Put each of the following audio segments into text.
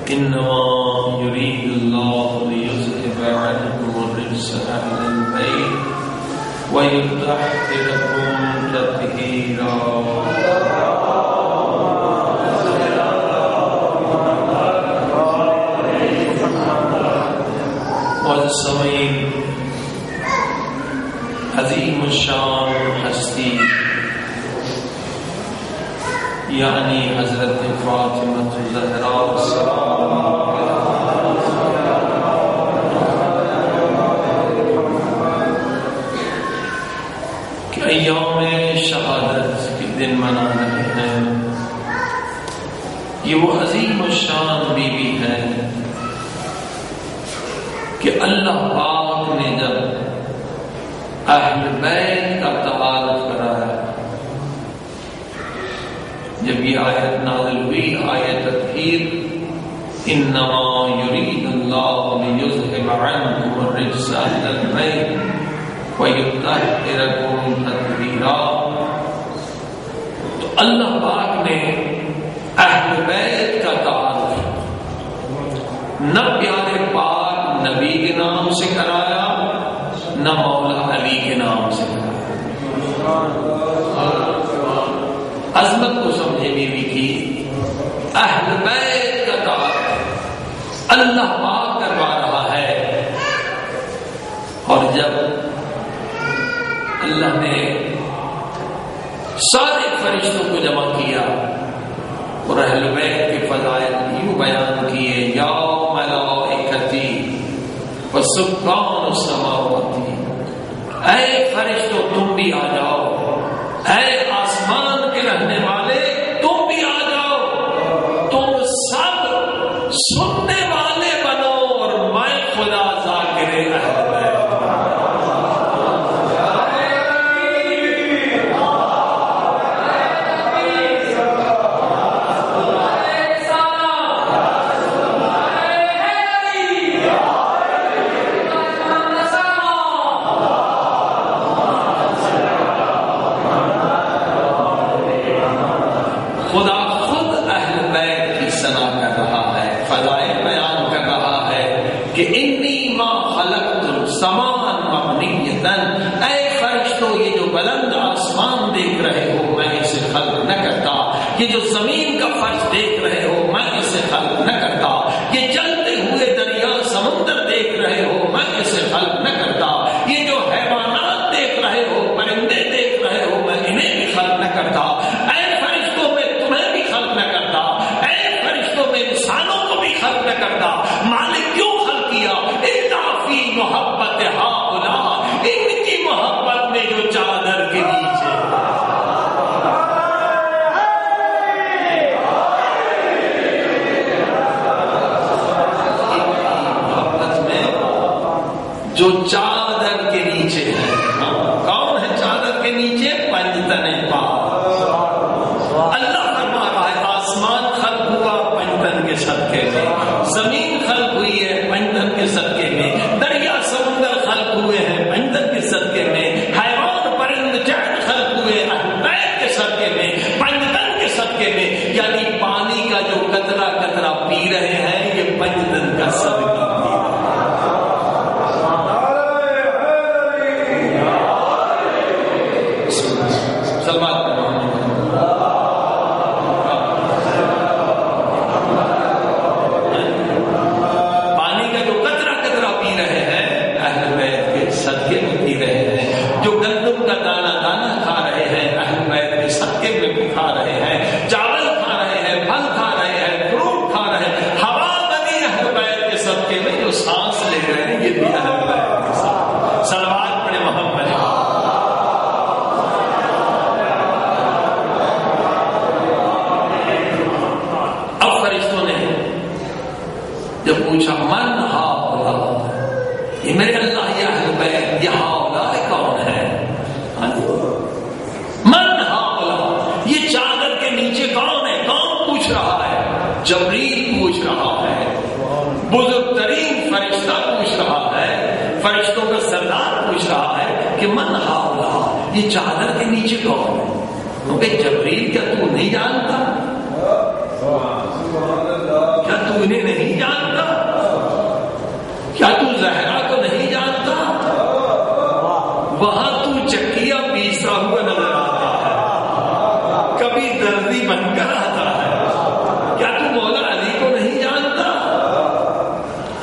انما يريد الله ليذهب عنكم الرجس اهل البيت ويطهركم تطهيرا. والسمعين عظیم الشان ہستی یعنی حضرت فاطمہ الزہراء کہ ایام شہادت کے دن منا رہے ہیں. یہ وہ عظیم الشان بیوی ہے کہ اللہ پاک نے جب اہل بیت کا تعارف کرایا، جب یہ آیت نازل ہوئی، آیت تطہیر، انما یرید اللہ لیذہب عنکم الرجس اہل البیت ویطہرکم تطہیرا، تو اللہ پاک نے اہل بیت کا تعارف نہ پیارے پاک نبی کے نام سے کرایا، نہ مولا علی کے نام سے کرایا. عظمت کو سمجھے بیوی کی. اہل بیت کا تعارف اللہ پاک کروا رہا ہے، اور جب اللہ نے سارے فرشتوں کو جمع کیا اور اہل بیت کے فضائل یوں بیان کیے، یا ملائکتی وسکان السماوات، اے فرشتوں تم بھی آ جاؤ، اے آسمان کے رہنے والے تم بھی آ جاؤ، تم سب سننے والے بنو اور میں خدا ذاکر اہل بیت. کہ انی ما خلقت السماء مبنیۃ، اے فرشتوں یہ جو بلند آسمان دیکھ رہے ہو میں اسے خلق نہ کرتا، یہ جو زمین کا فرش دیکھ رہے ہو میں اسے خلق نہ کرتا، یہ چلتے ہوئے دریا سمندر دیکھ رہے ہو میں اسے خلق نہ کرتا، یہ جو حیوانات دیکھ رہے ہو پرندے دیکھ رہے ہو میں انہیں بھی خلق نہ کرتا. اے فرشتوں میں تمہیں بھی خلق نہ کرتا، اے فرشتوں میں انسانوں کو بھی خلق نہ کرتا. مالک کیوں اضافی محبت ہاؤلاء، ان کی محبت میں جو چادر کے نیچے محبت میں جو چادر کے نیچے ہے. کون ہے چادر کے نیچے؟ پنجتن پاک. اللہ فرما رہا ہے آسمان خلق ہوا پنجتن کے صدقے میں، زمین خلق ہوئی ہے پنجتن کے صدقے میں، دریا سمندر خلق ہوئے ہیں پنجتن کے صدقے میں، حیوان پرند چہر خلق ہوئے اہل بیت کے صدقے میں، پنجتن کے صدقے میں. یعنی پانی کا جو قطرہ قطرہ پی رہے ہیں یہ پنجتن کا صدقہ پی رہے ہیں. سلمان صدقے میں پی رہے ہیں، جو گندم کا دانہ دانہ کھا رہے ہیں اہل بیت کے صدقے میں بھی کھا رہے ہیں، چاول کھا رہے ہیں، پھل کھا رہے ہیں، فروٹ کھا رہے ہیں، ہوا بنی اہل بیت کے صدقے میں جو سانس لے رہے ہیں یہ بھی اہل بیت کے صدقے. صلوات پڑھے محمد. اب فرشتوں نے جب پوچھا من ہاؤلاء، یہ میرے اللہ یہ اہل بیت یہ ہاؤلاء کون ہے؟ من ہاؤلاء، یہ چادر کے نیچے کون ہے؟ کون پوچھ رہا ہے؟ جبریل پوچھ رہا ہے، بزرگ ترین فرشتہ پوچھ رہا ہے، فرشتوں کا سردار پوچھ رہا ہے کہ من ہاؤلاء، یہ چادر کے نیچے کون ہے؟ کیونکہ جبریل کیا تو نہیں جانتا؟ کیا تو انہیں نہیں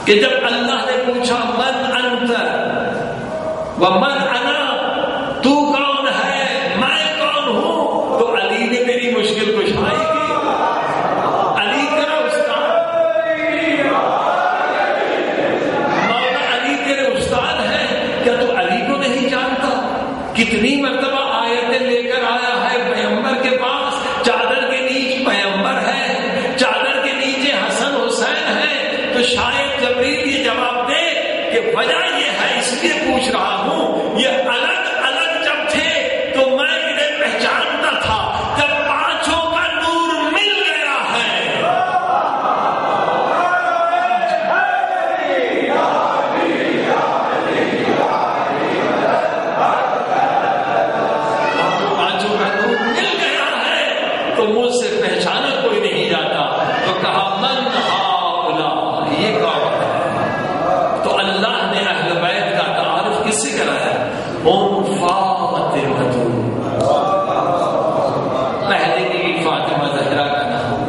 کہ جب اللہ نے پوچھا من انت ومن انا، تو کون ہے میں کون ہوں، تو علی نے میری مشکل کشائی کی. علی تیرا استاد، مولا علی تیرے استاد ہیں، کیا تو علی کو نہیں جانتا؟ کتنی مرتبہ آیتیں لے کر آیا ہے پیغمبر کے پاس، چادر کے نیچے پیغمبر ہے، چادر کے نیچے حسن حسین ہے، تو شاید جبریل یہ جواب دے کہ وجہ یہ ہے، اس لیے پوچھ رہا ہوں، یہ الگ الگ جب تھے تو میں انہیں پہچانتا تھا، جب پانچوں کا نور مل گیا ہے. پانچوں کا نور مل گیا ہے تو مجھ سے پہچانا کوئی نہیں جاتا. تو کہا من ہؤلاء، یہ کون ہے؟ تو اللہ نے اہل بیت کا تعارف کس سے کرایا؟ فاطمہ، پہلے کی فاطمہ زہرا کا نام،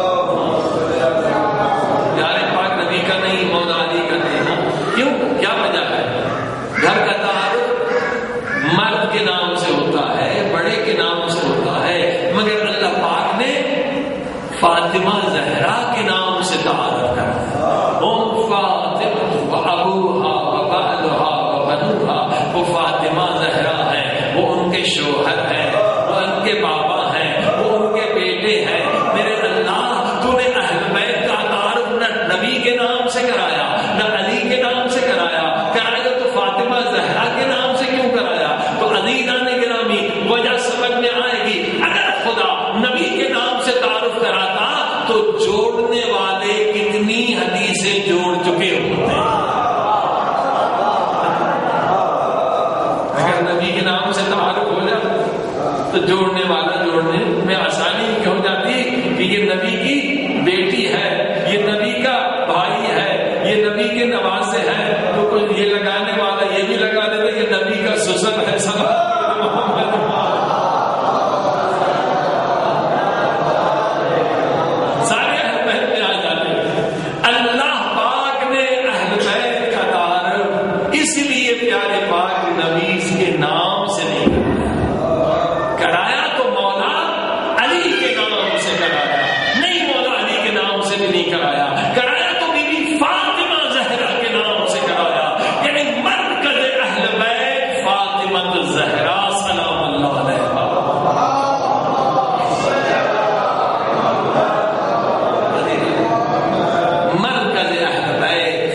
پیارے پاک نبی کا نہیں، مولا علی کا نہیں. کیوں؟ کیا وجہ ہے؟ گھر کا تعارف مرد کے نام سے ہوتا ہے، بڑے کے نام سے ہوتا ہے، مگر اللہ پاک نے فاطمہ زہرا کے نام سے تعارف کرایا. فاطمہ وابوہا وبعلہا وبنوہا، وہ فاطمہ زہرا ہے، وہ ان کے شوہر ہیں، وہ ان کے بابا ہیں، وہ ان کے بیٹے ہیں. میرے اللہ، تو نے اہل بیت کا تعارف نہ نبی کے نام سے کرایا، نہ علی کے نام سے کرایا تو فاطمہ زہرا کے نام سے کیوں کرایا؟ تو عزیزان گرامی، وجہ سمجھ میں آئے گی. اگر خدا نبی کے نام سے تعارف کراتا تو جوڑنے والے کتنی حدیثیں جوڑ چکے ہوتے ہیں. اگر نبی کے نام سے تعارف ہو جاتا تو جوڑنے والا جوڑنے میں آسانی ہو جاتی کہ یہ نبی کی بیٹی ہے، یہ نبی کا بھائی ہے، یہ نبی کے نواسے ہیں، تو کوئی یہ لگانے والا یہ بھی لگا دیتا یہ نبی کا سسر ہے. سارے اہل بیت میں آ جاتے. اللہ پاک نے اہل بیت کا تعارف اس لیے پیارے پاک نبی کے نام سے نہیں کرایا، تو مولا علی کے نام سے کرایا، نہیں مولا علی کے نام سے بھی نہیں کرایا.